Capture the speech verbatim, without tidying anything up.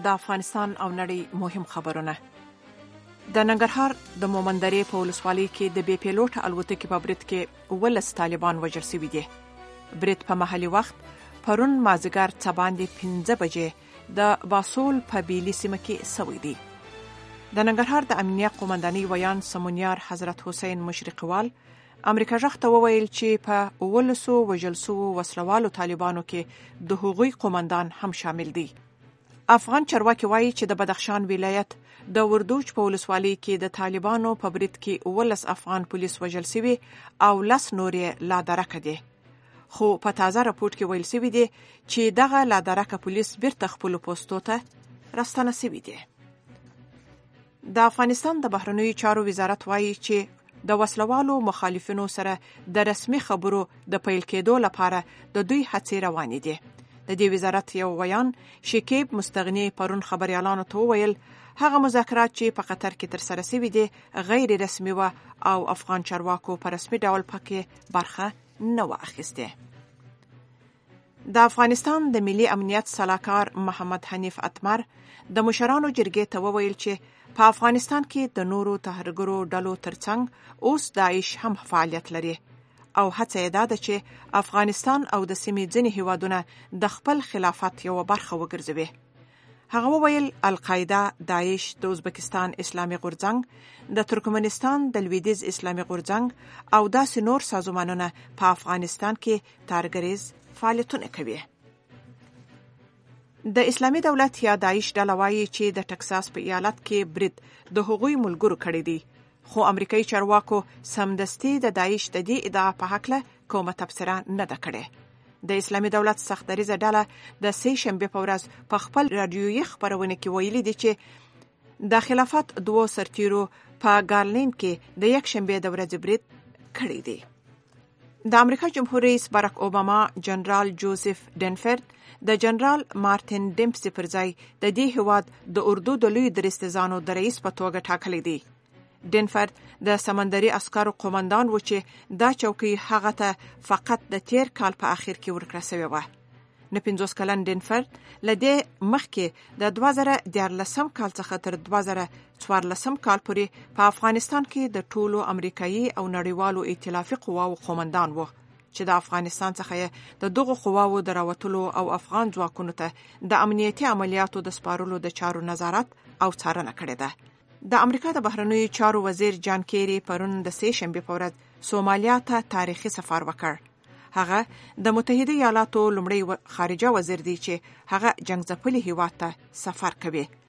د افغانستان او نړۍ مهم خبرونه. د ننګرهار د مومندرې په ولسوالۍ کې د بې پیلوټه الوتکې په برید کې ولس طالبان وژل شوي دي. برید په محلي وخت پرون مازدیګر څه باندې پنځه بجې د باسول په بیلي سیمه کې سوی دی. د ننګرهار د امنیه قومندانۍ ویان سمونیار حضرت حسین مشرقوال امریکا ژغ ته وویل چې په ولسو وژل شوو وسلوالو طالبانو کې د هغوی قومندان هم شامل دی. افغان چارواکي وایي چې د بدخشان ولایت د وردوج په ولسوالۍ کې د طالبانو په برید کې ولس افغان پولیس وژل شوي او لس نور یې لادرکه دي. خو په تازه راپورټ کې ویل شوي دي چې دغه لادرکه پولیس بیرته خپلو پوستو ته راستنه شوي دي. د افغانستان د بهرنیو چارو وزارت وایي چې د وسلوالو مخالفینو سره د رسمي خبرو د پیل کېدو لپاره د دوی هڅې روانې دي. د دې وزارت یو ویان شکیب مستغنی پرون خبريالانو ته وویل هغه مذاکرات چې په قطر کې ترسره شوي دي غیر رسمي و او افغان چارواکو په رسمي ډول پکې برخه نه و اخیسته. د افغانستان د ملي امنیت صلاحکار محمد حنیف اتمر د مشرانو جرګې ته وویل چې په افغانستان کې د نورو تهرګرو ډلو ترڅنګ اوس داعش هم فعالیت لري او هڅه یې ده چې افغانستان او د سیمې ځینې هیوادونه د خپل خلافت یوه برخه وګرځوي. هغه وویل القاعده، داعش، د ازبکستان اسلامي غورځنګ، د ترکمنستان د لویدیځ اسلامي غورځنګ او داسې نور سازمانونه په افغانستان کې تارګریز فعالیتونه کوي. د اسلامي دولت یا داعش ډله وایي چې د ټکساس په ایالت کې برید د هغوی ملګرو کړی دی، خو امریکایي چارواکو سمدستي د داعش د دې ادعا په هکله کومه تبصره نه ده کړې. د اسلامي دولت سختدریځه ډله د سې شنبې په ورځ په خپل رادیویي خپرونه کې ویلي دي چې د خلافت دوو سرتیرو په ګارلینډ کې د یک شنبې د ورځې برید کړی دی. د امریکا جمهور رئیس باراک اوباما جنرال جوزف ډنفورد د جنرال مارټین ډیمپسي پر ځای د دې هیواد د اردو د لوی درستیزانو د رئیس په توګه ټاکلی دی. ډنفورد د سمندري عسکرو قومندان و چې دا چوکۍ هغه ته فقط د تیر کال په اخر کې ورکړه شوې وه. نه پنځوس کلن ډنفورد له دې مخکې د دوه زره دیارلسم کال څخه تر دوه زره څوارلسم کال پورې په افغانستان کې د ټولو امریکایي او نړیوالو ائتلافي قواو قومندان و چې د افغانستان څخه د دغو قواو د راوتلو او افغان ځواکونو ته د امنیتي عملیاتو د سپارلو د چارو نظارت او څارنه کړې ده. د امریکا د بهرنیو چارو وزیر جان کیری پرون د سې شنبې په ورځ سومالیا ته تاریخي سفر وکړ. هغه د متحده ایالاتو لومړی خارجه وزیر دی چې هغه جنګ ځپلي هیواد ته سفر کوي